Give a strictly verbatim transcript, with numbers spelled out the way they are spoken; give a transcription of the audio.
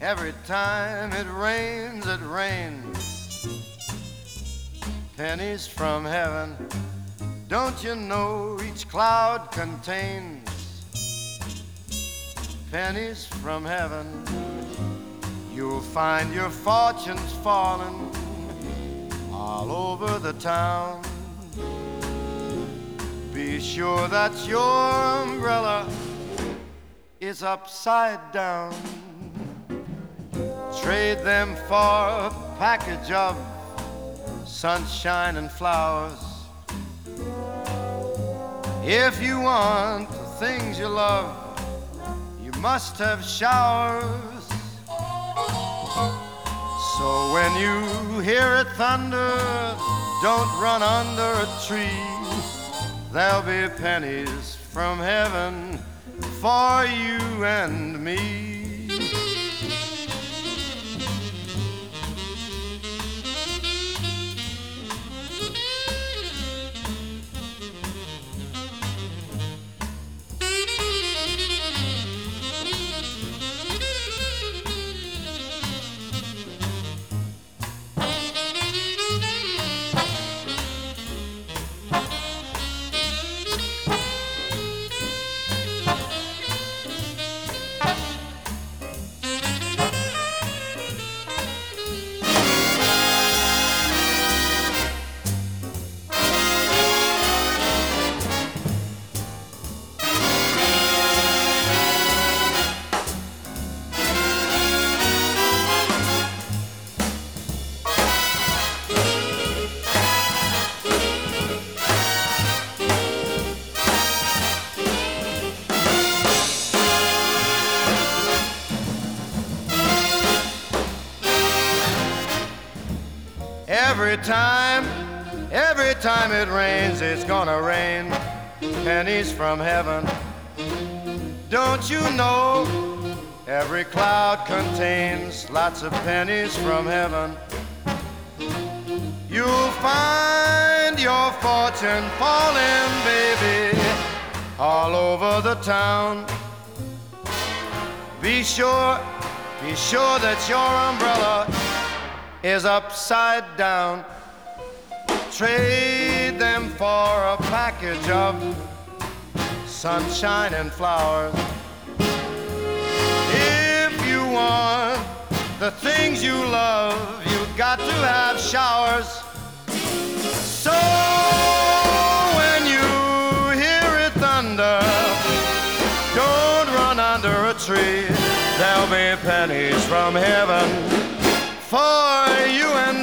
Every time it rains, it rains pennies from heaven. Don't you know each cloud contains pennies from heaven? You'll find your fortunes falling all over the town. Be sure that your umbrella is upside down. Trade them for a package of sunshine and flowers. If you want the things you love, you must have showers. So when you hear it thunder, don't run under a tree. There'll be pennies from heaven for you and me. Every time, every time it rains, it's gonna rain pennies from heaven. Don't you know every cloud contains lots of pennies from heaven? You'll find your fortune falling, baby, all over the town. Be sure, be sure that your umbrella is upside down. Trade them for a package of sunshine and flowers. If you want the things you love, you've got to have showers. So when you hear it thunder, don't run under a tree. There'll be pennies from heaven for you and